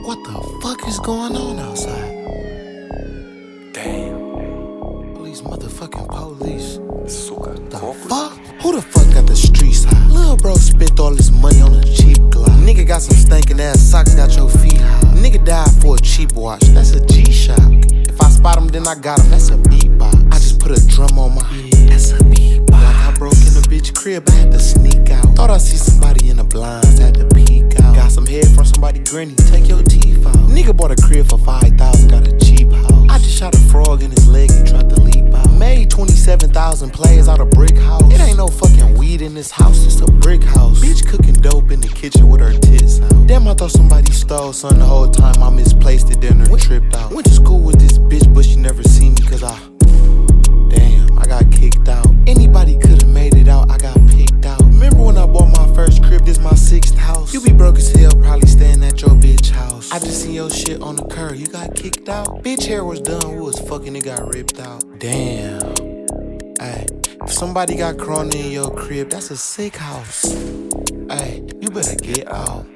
What the fuck is going on outside? Damn. Police, motherfucking police. Сука, The копы. fuck? Who the fuck got the streets high? Lil' bro spent all his money on a cheap Glock. Nigga got some stinking ass socks, got your feet high. Nigga died for a cheap watch, that's a G-Shock. If I spot him, then I got him, that's a beatbox. I just put a drum on my head, that's a beatbox. Like I broke in the bitch crib, I had to sneak out. Thought I see somebody in the blinds, had to peek out. Got some head from somebody granny, take your teeth out. Nigga bought a crib for 5,000, got a cheap house. I just shot a frog in his leg, he tried to leap out. Made 27,000 plays out of brick house. It ain't no fucking weed in this house, it's a brick house. Bitch cooking dope in the kitchen with her tits out. Damn, I thought somebody stole something the whole time. I misplaced it, then her tripped out. Went to school with this bitch, but she never seen me cause damn, I got kicked out. Anybody could've made it out, I got picked out. Remember when I bought my first crib, this my 6th house. You be broke as hell, probably staying at your bitch house. I just seen your shit on the curb, you got kicked out. Bitch hair was done, we was fucking, it got ripped out. Damn, ay, if somebody got corona in your crib, that's a sick house. Ay, you better get out.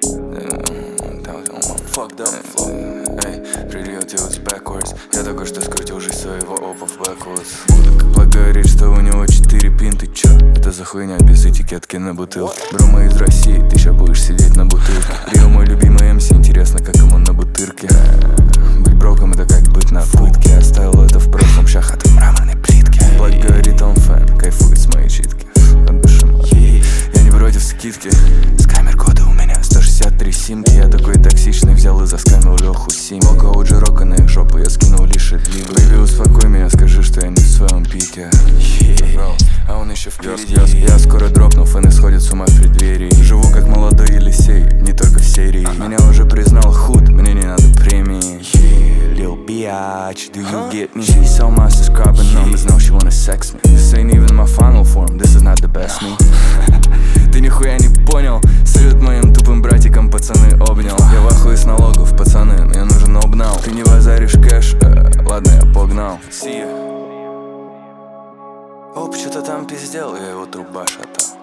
Fucked up flow. Эй, relatives backwards. Я только что скрутил жизнь своего опа в backwards. Блэк говорит, что у него 4 пин, ты чё? Это за хуйня без этикетки на бутылке. Бро, мы из России, ты ща будешь сидеть на бутылке. Рио мой любимый МС, интересно, как ему на бутырке. Быть броком это как быть на пытке. Оставил это в прошлом, ща хаты в мраморной плитке. Блэк говорит, он фэн, кайфует с моей читки. От души моей. Я не против скидки. С камер кода у меня 163 симки. Я такой токсичный, взял и заскамил Леху Сим. Око Оджи Рока на их жопу, я скинул лишь отливы. Бэйби, успокой меня, скажи, что я не в своем пике. А он еще впереди. Я скоро дропну, фэны сходят с ума в преддверии. Живу как молодой Елисей, не только в серии. Меня уже признал худ, мне не надо премии. Lil bitch, do you get me? She saw my subscriber numbers, now she wanna sex me. This ain't even my final form, this is not the best me. Ты нихуя не понял, салют моим тупым братикам, пацаны, обнял. Я в ахуе с налогов, пацаны, мне нужен обнал. Ты не базаришь кэш, ладно, я погнал. See ya. Оп, что-то там пиздел, я его труба шатал.